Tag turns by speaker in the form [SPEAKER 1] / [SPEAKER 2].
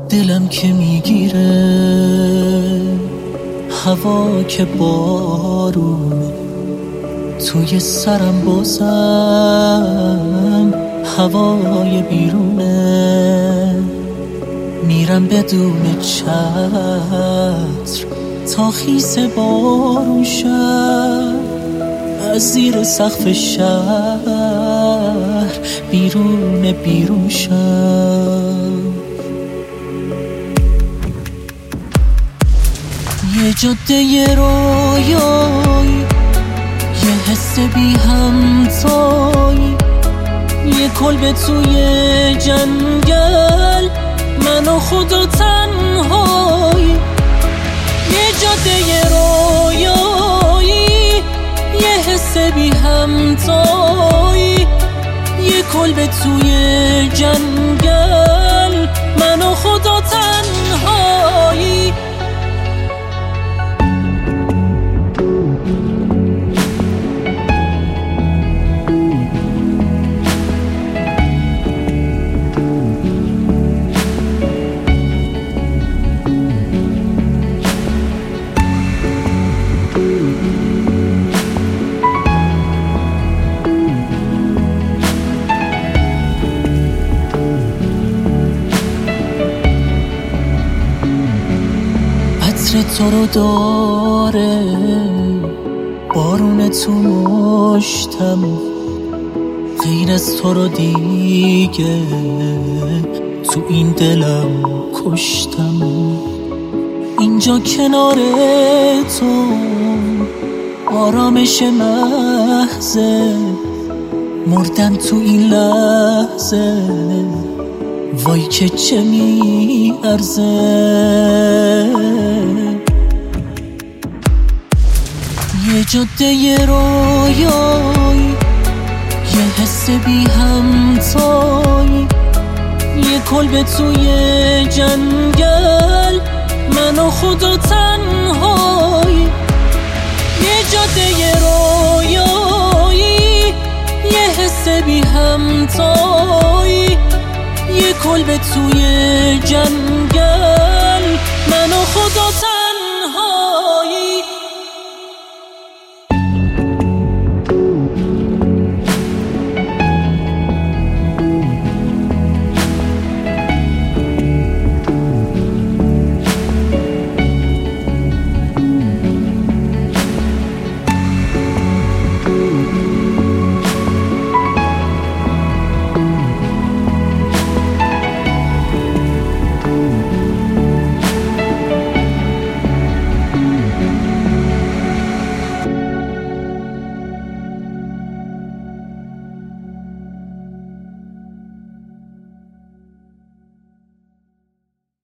[SPEAKER 1] دلم که میگیره هوا که بارونه، توی سرم بازم هوای بیرونه. میرم بدون چتر تا خیس بارون شد، از زیر سقف شهر بیرون شد. یه جاده رویایی، یه حس بی همتایی، یه کلبه توی جنگل، من و خدا تنهایی. یه جاده رویایی، یه حس بی همتایی، یه کلبه توی جنگل، من و خدا تنهایی. عطر تو رو داره بارون تو مشتم، غیر از تو رو دیگه تو این دلم کشتم. اینجا کنار تو آرامش محضه، مردم تو این لحظه، وای که چه میارزه. یه جاده رویایی، یه حس بی همتایی، یه کلبه توی جنگل، من و خدا تنهایی. یه جاده رویایی، یه حس بی همتایی، یه کلبه توی جنگل،